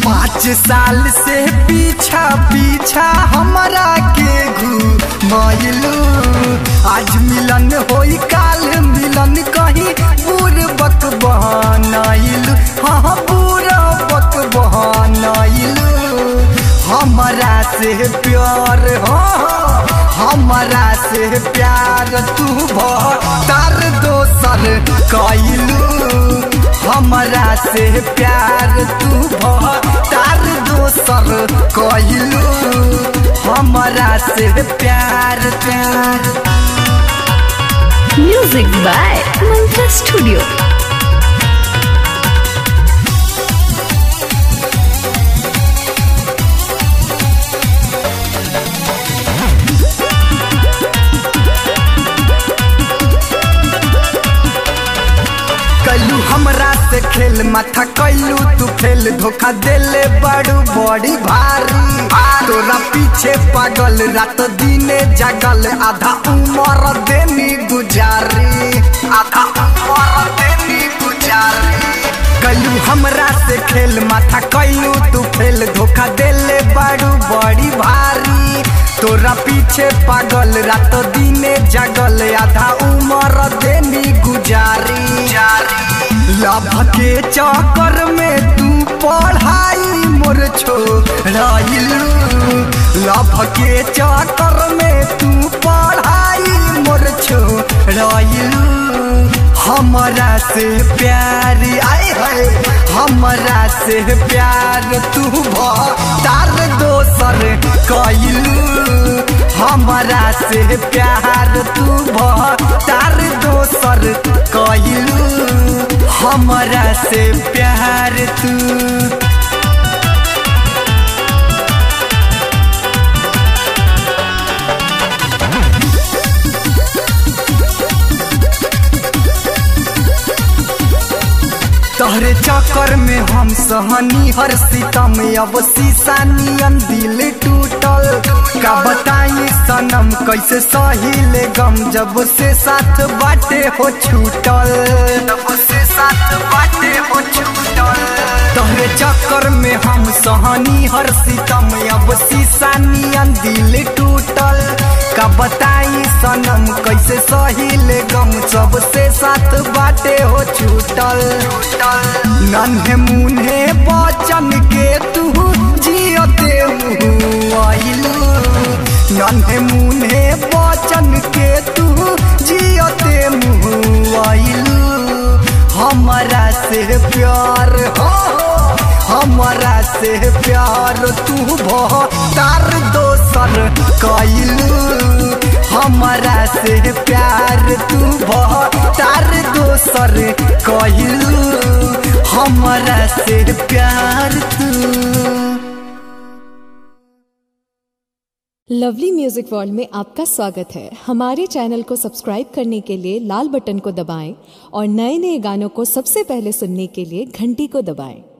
5 साल से पीछा पीछा हमरा के घुमाइलू। आज मिलन होई काल मिलन कहीं पूर्वक बहनाइलू। हाँ पूर्वक बहनाइलू। हमरा से प्यार हमरा से प्यार तू तार दोसर कइलू। हमरा से प्यार तू तार दोसर कइलू। हमरा से प्यार म्यूजिक बाय मंत्रा स्टूडियो। कैलू हमरा से खेल माथा कैलू तू फेल। धोखा देले बड़ू बड़ी भारी। तोरा पीछे पागल रात दिने जागल। आधा उम्र देनी गुजारी। आधा उम्र देनी गुजारी। कैलू हमरा से खेल माथा कैलू तू फेल। धोखा देले बड़ू बड़ी भारी। तोरा पीछे पागल रात दिने जागल। आधा उम्र देनी गुजारी। लभ के चक्कर में तू पढ़ाई मोर छोड़ाइलू। लभ के चक्कर में तू पढ़ाई मोर छोड़ाइलू। हमरा से प्यार आए है हमरा से प्यार तू तार दोसर कइलू। हमरा से प्यार तू तार दोसर कइलू। हमरा से प्यार तू तोहरे चक्कर में हम सहनी हर सितम। अब शीशा नियन दिल टूटल। का बताई सनम कैसे सहीले गम जब से साथ बाटे हो छूटल। जब से साथ बाटे हो छूटल। तोहरे चक्कर में हम सहनी हर सितम। अब शीशा नियन दिल टूटल। का बताई सनम कैसे सहीले गम जब से साथ बाटे हो छूटल। नन्हे मुन्हे बचन के तू जियते मुआइलू। नन्हे मुन्हे बचन के तू जियते मुआइलू। हमरा से प्यार हमरा से प्यार तू तार दोसर कइलू। हमरा से प्यार तू तार दोसर कइलू। हमरा से प्यार तू। लवली म्यूजिक वर्ल्ड में आपका स्वागत है। हमारे चैनल को सब्सक्राइब करने के लिए लाल बटन को दबाएं और नए नए गानों को सबसे पहले सुनने के लिए घंटी को दबाएं।